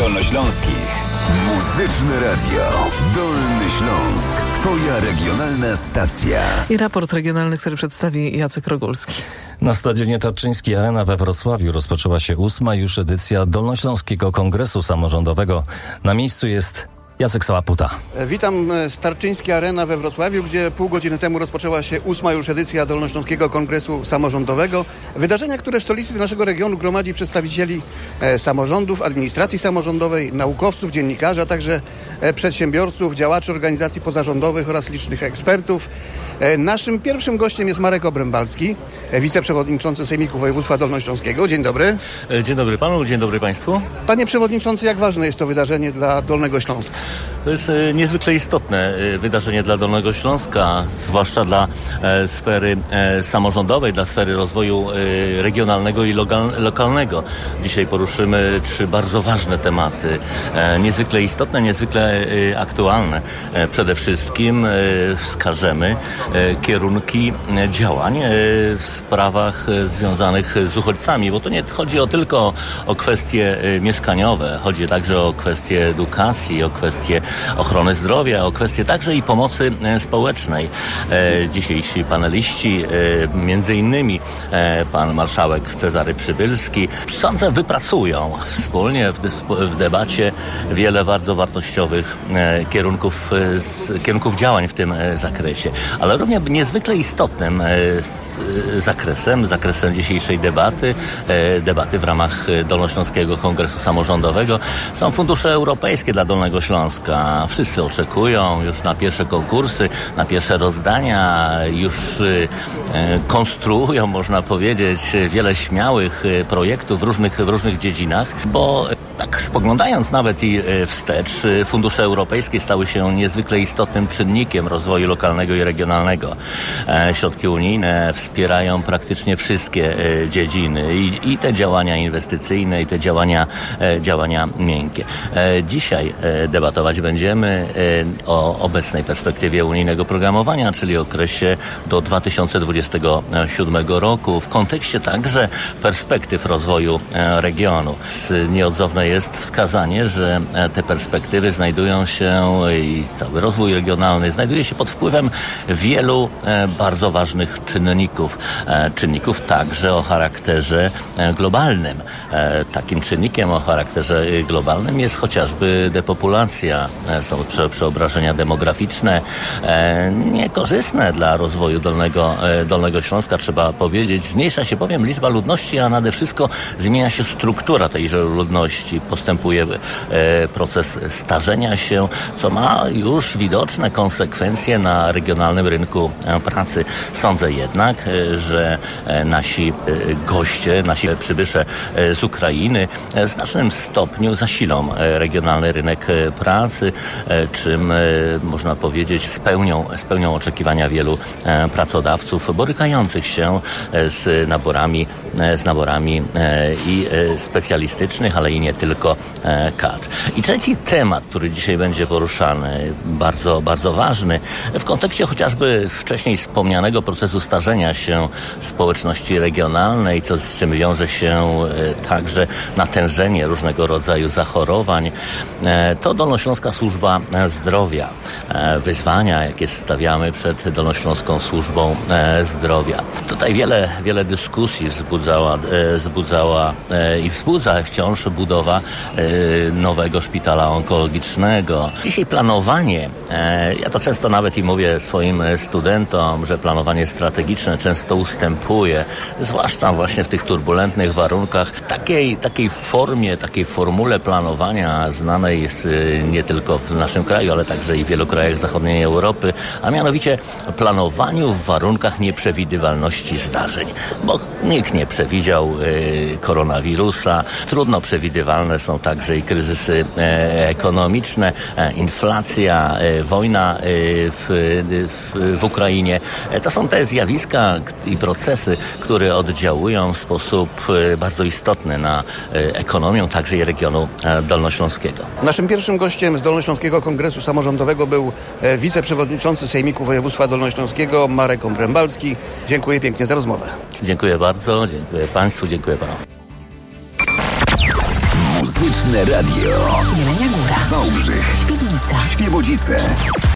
Dolnośląskich. Muzyczne Radio. Dolny Śląsk. Twoja regionalna stacja. I raport regionalny, który przedstawi Jacek Rogulski. Na stadionie Tarczyńskiej Arena we Wrocławiu rozpoczęła się 8. już edycja Dolnośląskiego Kongresu Samorządowego. Na miejscu jest Jacek Sałaputa. Witam z Tarczyńskiej Arena we Wrocławiu, gdzie pół godziny temu rozpoczęła się 8. już edycja Dolnośląskiego Kongresu Samorządowego. Wydarzenia, które w stolicy naszego regionu gromadzi przedstawicieli samorządów, administracji samorządowej, naukowców, dziennikarzy, a także przedsiębiorców, działaczy organizacji pozarządowych oraz licznych ekspertów. Naszym pierwszym gościem jest Marek Obrębalski, wiceprzewodniczący Sejmiku Województwa Dolnośląskiego. Dzień dobry. Dzień dobry panu, dzień dobry państwu. Panie przewodniczący, jak ważne jest to wydarzenie dla Dolnego Śląska? To jest niezwykle istotne wydarzenie dla Dolnego Śląska, zwłaszcza dla sfery samorządowej, dla sfery rozwoju regionalnego i lokalnego. Dzisiaj poruszymy 3 bardzo ważne tematy, niezwykle istotne, niezwykle aktualne. Przede wszystkim wskażemy kierunki działań w sprawach związanych z uchodźcami, bo to nie chodzi tylko o kwestie mieszkaniowe, chodzi także o kwestie edukacji, o kwestie ochrony zdrowia, o kwestie także i pomocy społecznej. Dzisiejsi paneliści, między innymi pan marszałek Cezary Przybylski, sądzę, wypracują wspólnie w debacie wiele bardzo wartościowych kierunków działań w tym zakresie. Ale równie niezwykle istotnym zakresem dzisiejszej debaty w ramach Dolnośląskiego Kongresu Samorządowego są fundusze europejskie dla Dolnego Śląska. Wszyscy oczekują już na pierwsze konkursy, na pierwsze rozdania, już konstruują, można powiedzieć, wiele śmiałych projektów w różnych dziedzinach, bo tak spoglądając nawet i wstecz, fundusze europejskie stały się niezwykle istotnym czynnikiem rozwoju lokalnego i regionalnego. Środki unijne wspierają praktycznie wszystkie dziedziny i te działania inwestycyjne, i te działania miękkie. Dzisiaj debatować będziemy o obecnej perspektywie unijnego programowania, czyli okresie do 2027 roku, w kontekście także perspektyw rozwoju regionu. Nieodzowne jest wskazanie, że te perspektywy znajdują się i cały rozwój regionalny znajduje się pod wpływem wielu bardzo ważnych czynników także o charakterze globalnym. Takim czynnikiem o charakterze globalnym jest chociażby depopulacja. Są przeobrażenia demograficzne niekorzystne dla rozwoju Dolnego Śląska, trzeba powiedzieć. Zmniejsza się bowiem liczba ludności, a nade wszystko zmienia się struktura tejże ludności. Postępuje proces starzenia się, co ma już widoczne konsekwencje na regionalnym rynku pracy. Sądzę jednak, że nasi goście, nasi przybysze z Ukrainy w znacznym stopniu zasilą regionalny rynek pracy, czym można powiedzieć spełnią oczekiwania wielu pracodawców borykających się z naborami i specjalistycznych, ale i nie tylko kadr. I trzeci temat, który dzisiaj będzie poruszany, bardzo, bardzo ważny, w kontekście chociażby wcześniej wspomnianego procesu starzenia się społeczności regionalnej, z czym wiąże się także natężenie różnego rodzaju zachorowań, to Dolnośląska Służba Zdrowia. Wyzwania, jakie stawiamy przed Dolnośląską Służbą Zdrowia. Tutaj wiele dyskusji wzbudzała i wzbudza wciąż budowa nowego szpitala onkologicznego. Dzisiaj planowanie, ja to często nawet i mówię swoim studentom, że planowanie strategiczne często ustępuje, zwłaszcza właśnie w tych turbulentnych warunkach, takiej formule planowania znanej jest nie tylko w naszym kraju, ale także i w wielu krajach zachodniej Europy, a mianowicie planowaniu w warunkach nieprzewidywalności zdarzeń, bo nikt nie przewidział koronawirusa, trudno przewidywalne są także i kryzysy ekonomiczne, inflacja, wojna w Ukrainie. To są te zjawiska i procesy, które oddziałują w sposób bardzo istotny na ekonomię także i regionu dolnośląskiego. Naszym pierwszym gościem z Dolnośląskiego Kongresu Samorządowego był wiceprzewodniczący Sejmiku Województwa Dolnośląskiego Marek Obrębalski. Dziękuję pięknie za rozmowę. Dziękuję bardzo, dziękuję państwu, dziękuję panu. Muzyczne Radio. Jelenia Góra, Wałbrzych, Świdnica, Świebodzice,